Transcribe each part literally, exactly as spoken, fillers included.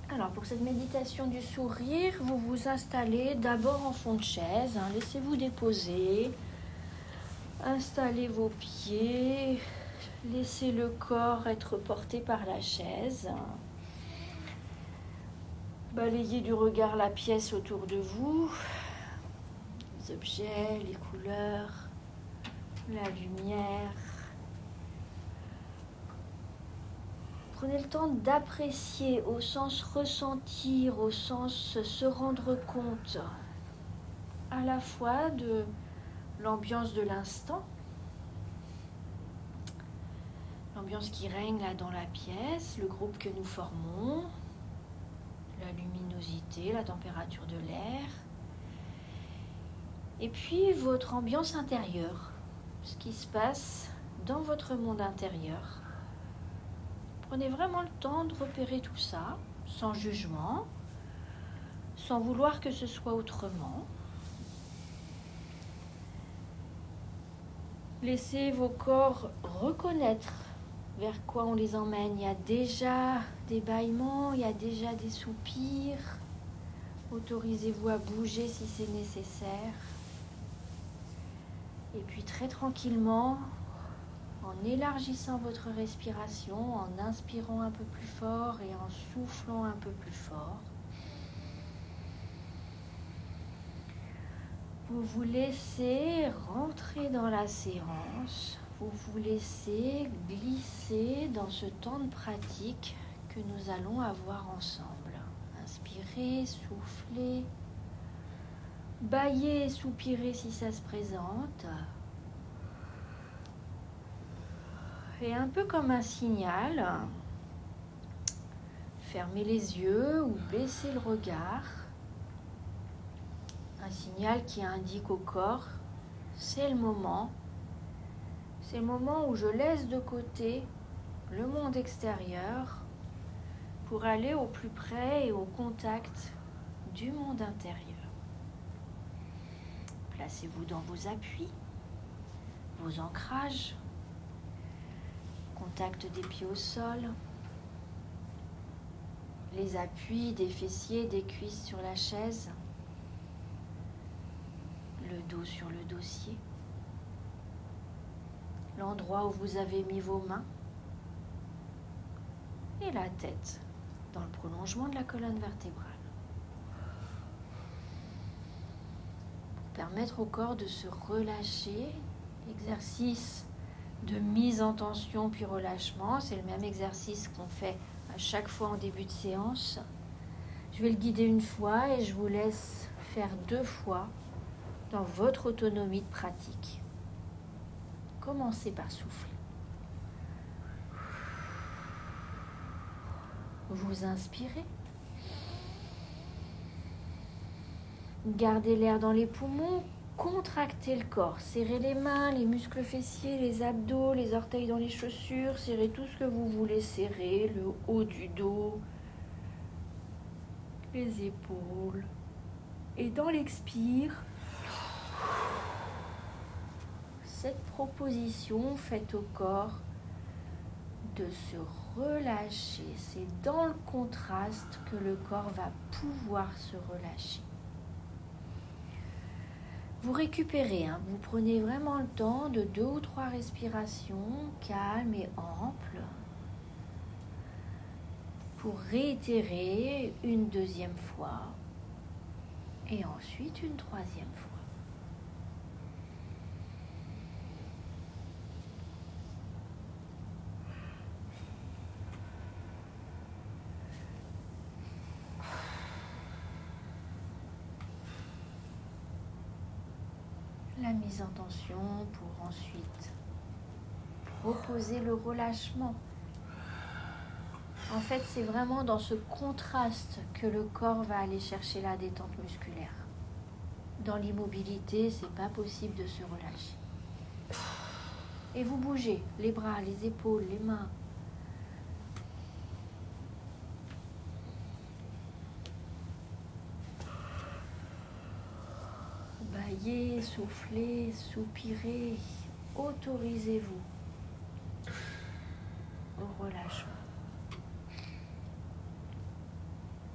Alors, pour cette méditation du sourire, vous vous installez d'abord en fond de chaise. Hein, laissez-vous déposer. Installez vos pieds. Laissez le corps être porté par la chaise. Balayez du regard la pièce autour de vous. Les objets, les couleurs, la lumière. Prenez le temps d'apprécier au sens ressentir, au sens se rendre compte à la fois de l'ambiance de l'instant, l'ambiance qui règne là dans la pièce, le groupe que nous formons, la luminosité, la température de l'air, et puis votre ambiance intérieure, ce qui se passe dans votre monde intérieur. Prenez vraiment le temps de repérer tout ça, sans jugement, sans vouloir que ce soit autrement. Laissez vos corps reconnaître vers quoi on les emmène. Il y a déjà des bâillements, il y a déjà des soupirs. Autorisez-vous à bouger si c'est nécessaire. Et puis très tranquillement, en élargissant votre respiration, en inspirant un peu plus fort et en soufflant un peu plus fort, vous vous laissez rentrer dans la séance, vous vous laissez glisser dans ce temps de pratique que nous allons avoir ensemble. Inspirez, soufflez, bâillez et soupirez si ça se présente. Et un peu comme un signal, fermez les yeux ou baissez le regard. Un signal qui indique au corps, c'est le moment. C'est le moment où je laisse de côté le monde extérieur pour aller au plus près et au contact du monde intérieur. Placez-vous dans vos appuis, vos ancrages. Contact des pieds au sol, les appuis des fessiers, des cuisses sur la chaise, le dos sur le dossier, l'endroit où vous avez mis vos mains et la tête dans le prolongement de la colonne vertébrale. Pour permettre au corps de se relâcher, exercice de mise en tension puis relâchement, c'est le même exercice qu'on fait à chaque fois en début de séance. Je vais le guider une fois et je vous laisse faire deux fois dans votre autonomie de pratique. Commencez par souffler. Vous inspirez. Gardez l'air dans les poumons. Contractez le corps, serrez les mains, les muscles fessiers, les abdos, les orteils dans les chaussures, serrez tout ce que vous voulez serrer, le haut du dos, les épaules. Et dans l'expire, cette proposition faite au corps de se relâcher. C'est dans le contraste que le corps va pouvoir se relâcher. Vous récupérez, hein, vous prenez vraiment le temps de deux ou trois respirations calmes et amples pour réitérer une deuxième fois et ensuite une troisième fois. La mise en tension pour ensuite proposer le relâchement. En fait, c'est vraiment dans ce contraste que le corps va aller chercher la détente musculaire. Dans l'immobilité, c'est pas possible de se relâcher. Et vous bougez les bras, les épaules, les mains. Baillez, soufflez, soupirez. Autorisez-vous au relâchement.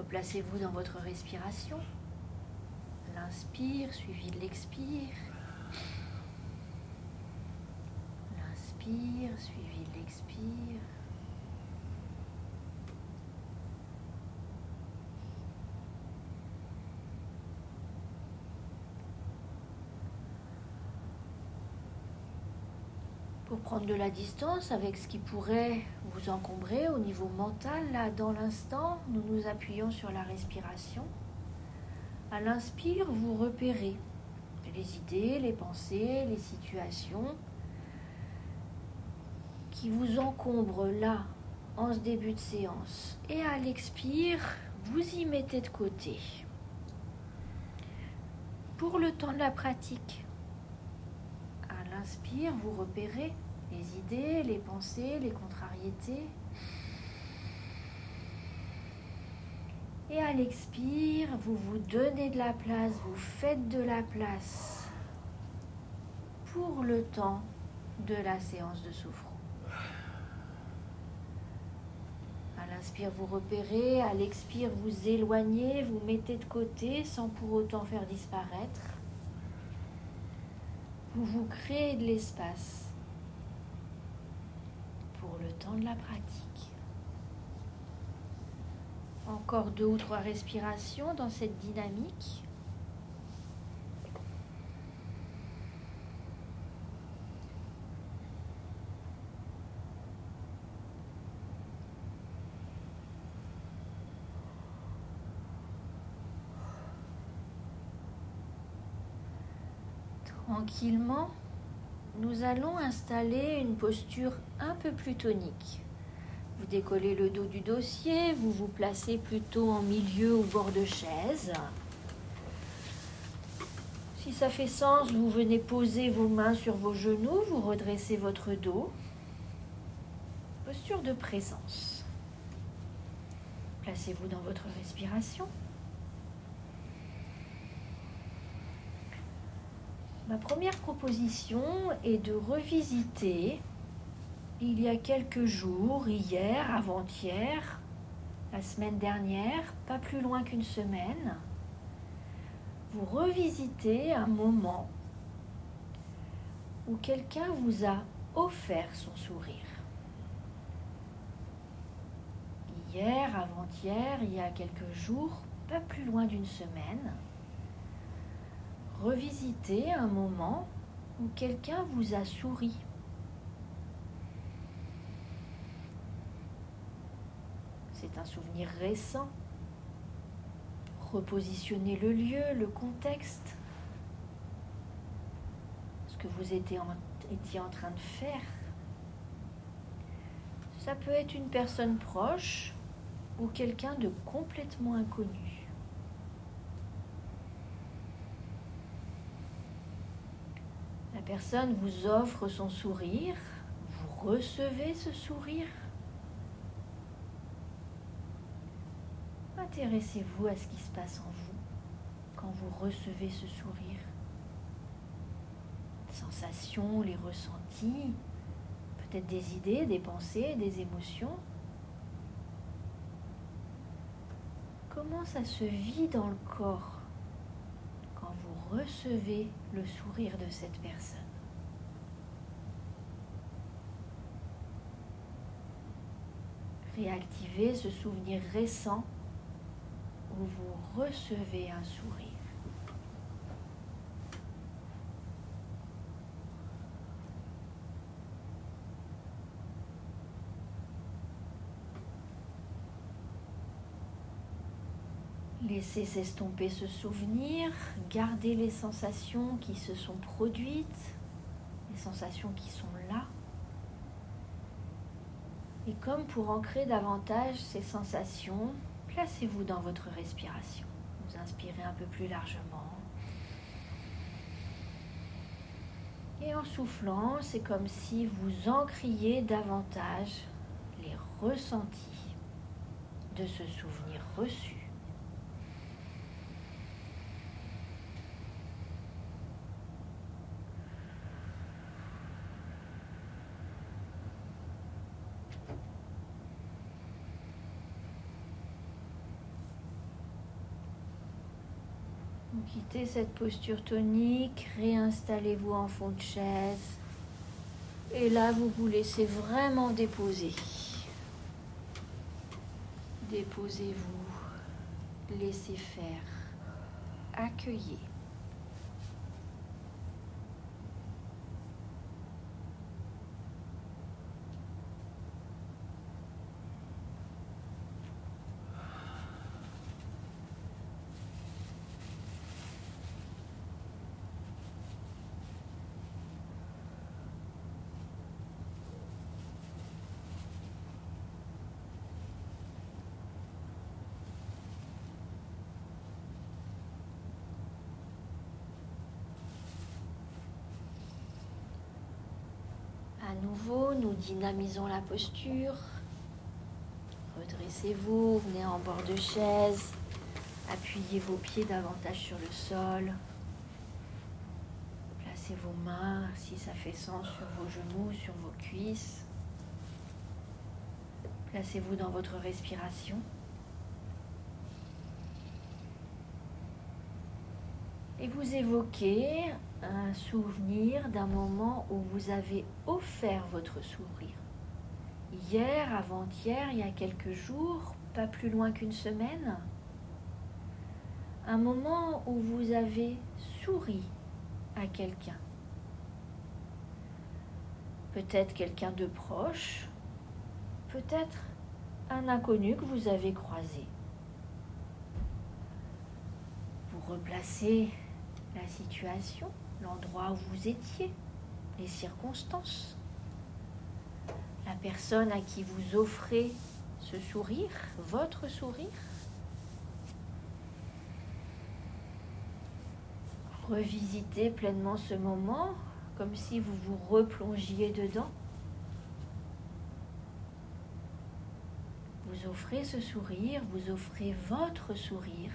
Replacez-vous dans votre respiration. L'inspire suivi de l'expire. L'inspire suivi de l'expire. Pour prendre de la distance avec ce qui pourrait vous encombrer au niveau mental, là, dans l'instant, nous nous appuyons sur la respiration. À l'inspire, vous repérez les idées, les pensées, les situations qui vous encombrent là, en ce début de séance. Et à l'expire, vous y mettez de côté. Pour le temps de la pratique, à l'inspire, vous repérez les idées, les pensées, les contrariétés. Et à l'expire, vous vous donnez de la place, vous faites de la place pour le temps de la séance de sophro. À l'inspire, vous repérez, à l'expire, vous éloignez, vous mettez de côté sans pour autant faire disparaître. Vous vous créez de l'espace pour le temps de la pratique. Encore deux ou trois respirations dans cette dynamique. Tranquillement, nous allons installer une posture un peu plus tonique. Vous décollez le dos du dossier, vous vous placez plutôt en milieu au bord de chaise. Si ça fait sens, vous venez poser vos mains sur vos genoux, vous redressez votre dos. Posture de présence. Placez-vous dans votre respiration. Ma première proposition est de revisiter, il y a quelques jours, hier, avant-hier, la semaine dernière, pas plus loin qu'une semaine, vous revisitez un moment où quelqu'un vous a offert son sourire. Hier, avant-hier, il y a quelques jours, pas plus loin d'une semaine, revisitez un moment où quelqu'un vous a souri. C'est un souvenir récent. Repositionnez le lieu, le contexte, ce que vous étiez en, étiez en train de faire. Ça peut être une personne proche ou quelqu'un de complètement inconnu. La personne vous offre son sourire, vous recevez ce sourire. Intéressez-vous à ce qui se passe en vous quand vous recevez ce sourire. Les sensations, les ressentis, peut-être des idées, des pensées, des émotions. Comment ça se vit dans le corps quand vous recevez le sourire de cette personne? Réactivez ce souvenir récent où vous recevez un sourire. Laissez s'estomper ce souvenir, gardez les sensations qui se sont produites, les sensations qui sont là. Et comme pour ancrer davantage ces sensations, placez-vous dans votre respiration. Vous inspirez un peu plus largement. Et en soufflant, c'est comme si vous ancriez davantage les ressentis de ce souvenir reçu. Vous quittez cette posture tonique, réinstallez-vous en fond de chaise. Et là, vous vous laissez vraiment déposer. Déposez-vous, laissez faire, accueillez. À nouveau, nous dynamisons la posture. Redressez-vous, venez en bord de chaise. Appuyez vos pieds davantage sur le sol. Placez vos mains, si ça fait sens, sur vos genoux, sur vos cuisses. Placez-vous dans votre respiration. Et vous évoquez un souvenir d'un moment où vous avez offert votre sourire. Hier, avant-hier, il y a quelques jours, pas plus loin qu'une semaine. Un moment où vous avez souri à quelqu'un. Peut-être quelqu'un de proche, peut-être un inconnu que vous avez croisé. Vous replacez la situation, l'endroit où vous étiez, les circonstances, la personne à qui vous offrez ce sourire, votre sourire. Revisitez pleinement ce moment comme si vous vous replongiez dedans. Vous offrez ce sourire, vous offrez votre sourire.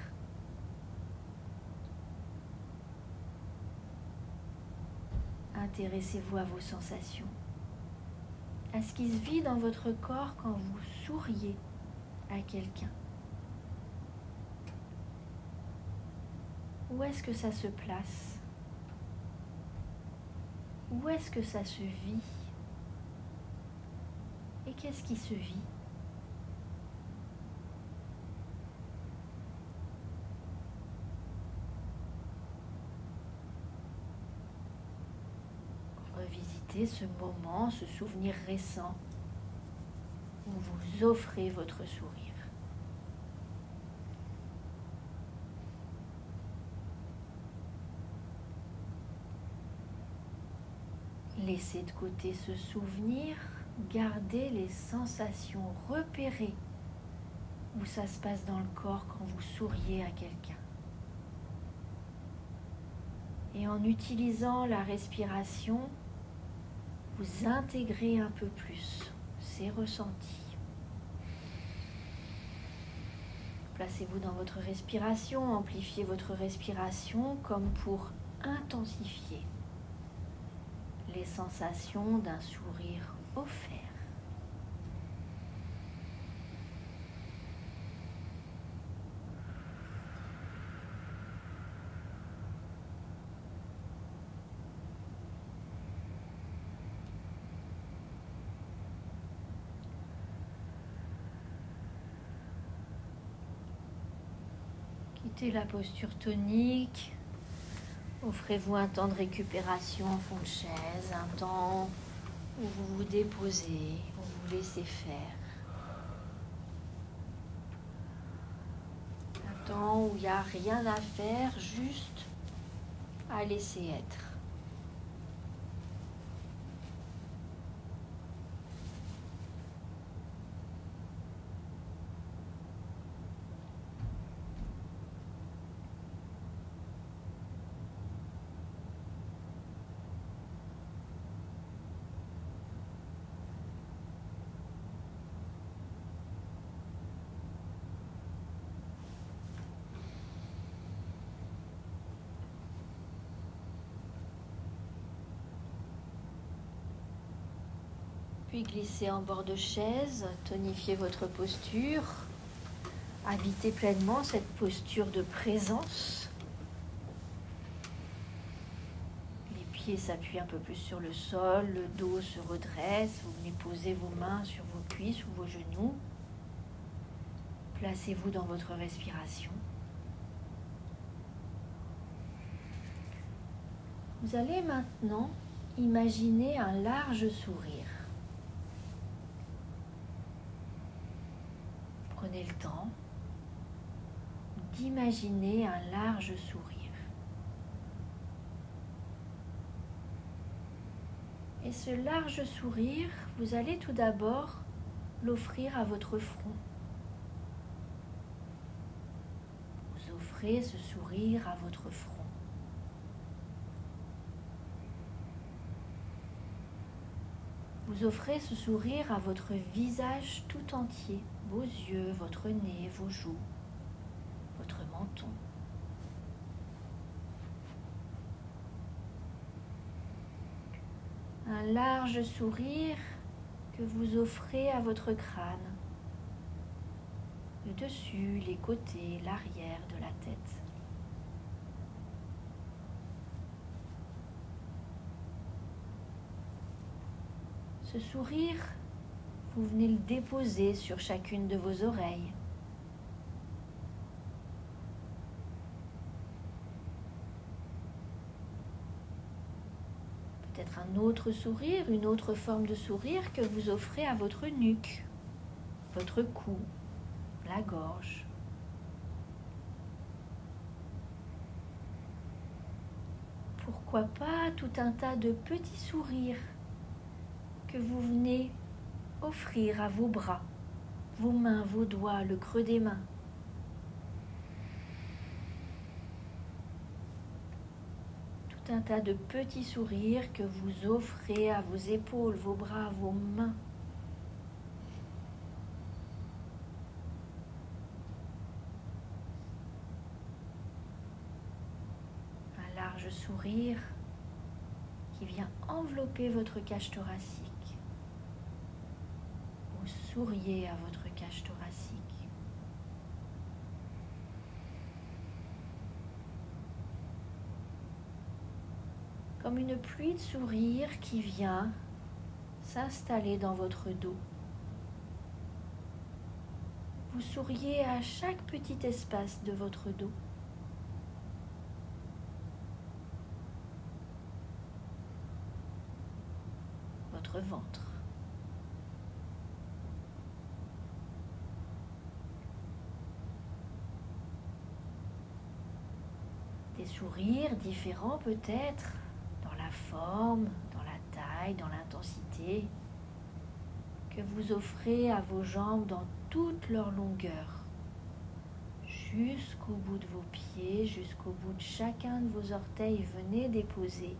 Intéressez-vous à vos sensations, à ce qui se vit dans votre corps quand vous souriez à quelqu'un. Où est-ce que ça se place? Où est-ce que ça se vit? Et qu'est-ce qui se vit? Revisitez ce moment, ce souvenir récent où vous offrez votre sourire. Laissez de côté ce souvenir, gardez les sensations, repérez où ça se passe dans le corps quand vous souriez à quelqu'un. Et en utilisant la respiration, vous intégrez un peu plus ces ressentis. Placez-vous dans votre respiration, amplifiez votre respiration comme pour intensifier les sensations d'un sourire offert. Quittez la posture tonique. Offrez-vous un temps de récupération en fond de chaise, un temps où vous vous déposez, où vous laissez faire. Un temps où il n'y a rien à faire, juste à laisser être. Puis glissez en bord de chaise, tonifiez votre posture, habitez pleinement cette posture de présence pieds s'appuient un peu plus sur le sol, le dos se redresse, vous venez poser vos mains sur vos cuisses ou vos genoux. Placez-vous dans votre respiration. Vous allez maintenant imaginer un large sourire. Prenez le temps d'imaginer un large sourire. Et ce large sourire, vous allez tout d'abord l'offrir à votre front. Vous offrez ce sourire à votre front. Vous offrez ce sourire à votre visage tout entier, vos yeux, votre nez, vos joues, votre menton. Un large sourire que vous offrez à votre crâne, le dessus, les côtés, l'arrière de la tête. Ce sourire, vous venez le déposer sur chacune de vos oreilles. Peut-être un autre sourire, une autre forme de sourire que vous offrez à votre nuque, votre cou, la gorge. Pourquoi pas tout un tas de petits sourires que vous venez offrir à vos bras, vos mains, vos doigts, le creux des mains. Tout un tas de petits sourires que vous offrez à vos épaules, vos bras, vos mains. Un large sourire qui vient envelopper votre cage thoracique. Vous souriez à votre cage thoracique. Comme une pluie de sourire qui vient s'installer dans votre dos. Vous souriez à chaque petit espace de votre dos. Votre ventre. Des sourires différents peut-être, dans la forme, dans la taille, dans l'intensité, que vous offrez à vos jambes dans toute leur longueur, jusqu'au bout de vos pieds, jusqu'au bout de chacun de vos orteils. Venez déposer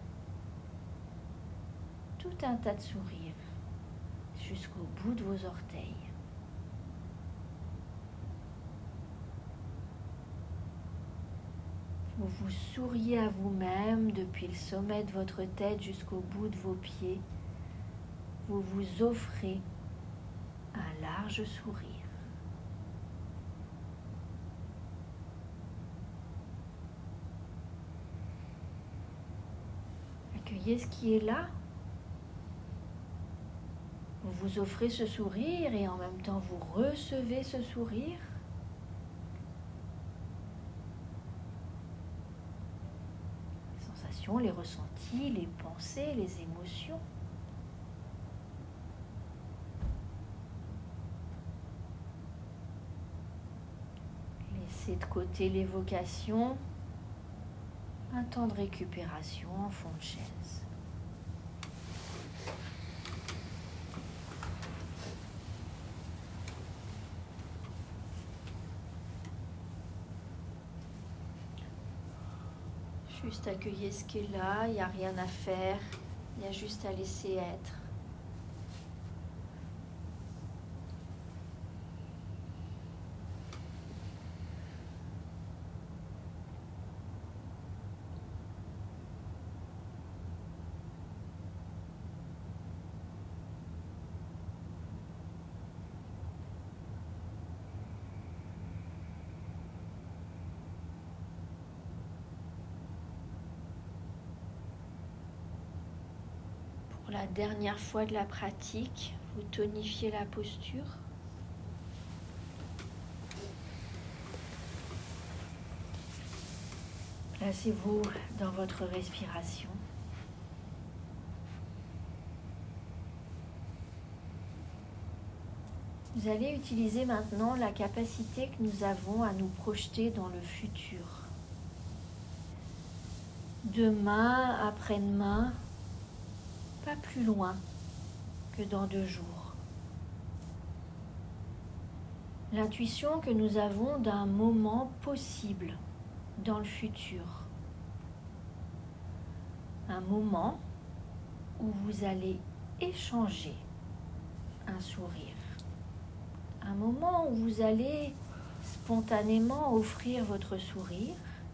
tout un tas de sourires jusqu'au bout de vos orteils. Vous vous souriez à vous-même depuis le sommet de votre tête jusqu'au bout de vos pieds. Vous vous offrez un large sourire. Accueillez ce qui est là. Vous vous offrez ce sourire et en même temps vous recevez ce sourire. Les sensations, les ressentis, les pensées, les émotions. Laissez de côté l'évocation. Un temps de récupération en fond de chaise. Juste accueillir ce qui est là, il n'y a rien à faire, il y a juste à laisser être. la dernière fois de la pratique, vous tonifiez la posture. Placez-vous dans votre respiration. Vous allez utiliser maintenant la capacité que nous avons à nous projeter dans le futur. Demain, après-demain, pas plus loin que dans deux jours. L'intuition que nous avons d'un moment possible dans le futur. Un moment où vous allez échanger un sourire. Un moment où vous allez spontanément offrir votre sourire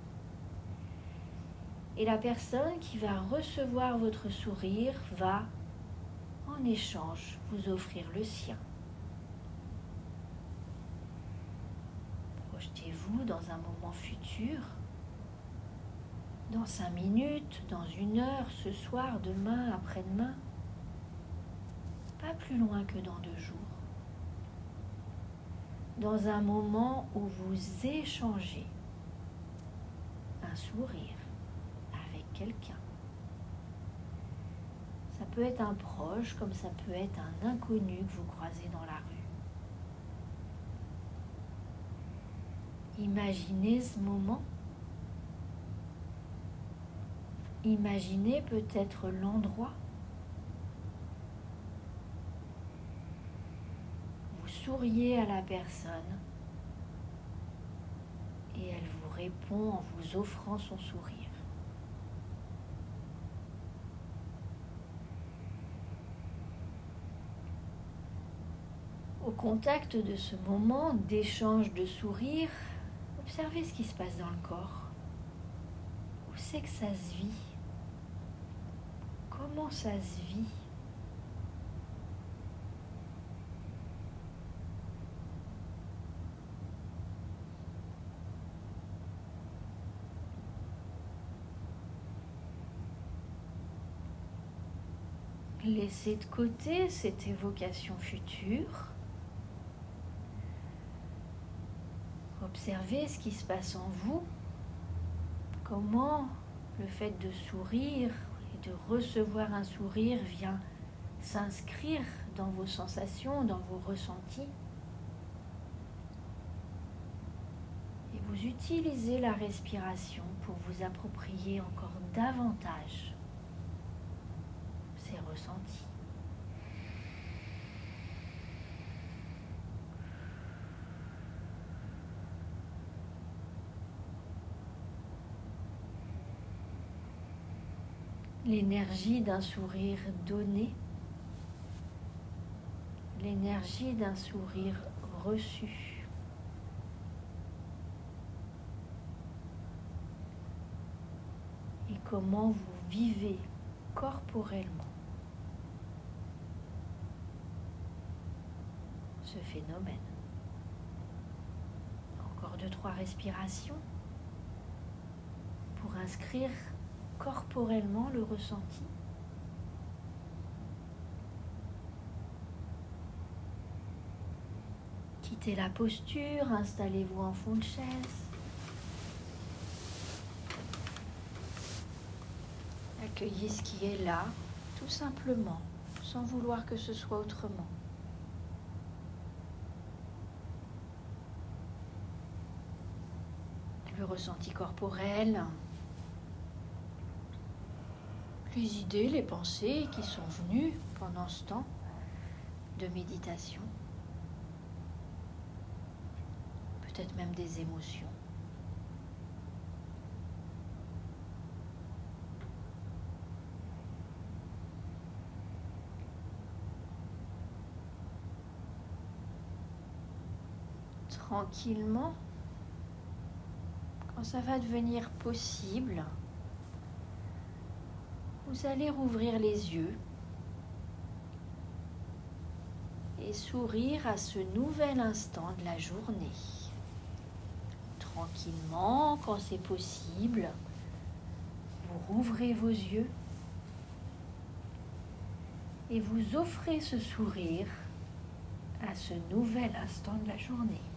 et la personne qui va recevoir votre sourire va, en échange, vous offrir le sien. Projetez-vous dans un moment futur, dans cinq minutes, dans une heure, ce soir, demain, après-demain, pas plus loin que dans deux jours. Dans un moment où vous échangez un sourire avec quelqu'un. Ça peut être un proche, comme ça peut être un inconnu que vous croisez dans la rue. Imaginez ce moment. Imaginez peut-être l'endroit. Souriez à la personne et elle vous répond en vous offrant son sourire. Au contact de ce moment d'échange de sourires, observez ce qui se passe dans le corps. Où c'est que ça se vit? Comment ça se vit? Laissez de côté cette évocation future. Observez ce qui se passe en vous. Comment le fait de sourire et de recevoir un sourire vient s'inscrire dans vos sensations, dans vos ressentis. Et vous utilisez la respiration pour vous approprier encore davantage ces ressentis. L'énergie d'un sourire donné, l'énergie d'un sourire reçu. Et comment vous vivez corporellement ce phénomène. Encore deux, trois respirations pour inscrire corporellement le ressenti. Quittez la posture, installez-vous en fond de chaise. Accueillez ce qui est là, tout simplement, sans vouloir que ce soit autrement. Le ressenti corporel, les idées, les pensées qui sont venues pendant ce temps de méditation, peut-être même des émotions. Tranquillement, quand ça va devenir possible, vous allez rouvrir les yeux et sourire à ce nouvel instant de la journée. Tranquillement, quand c'est possible, vous rouvrez vos yeux et vous offrez ce sourire à ce nouvel instant de la journée.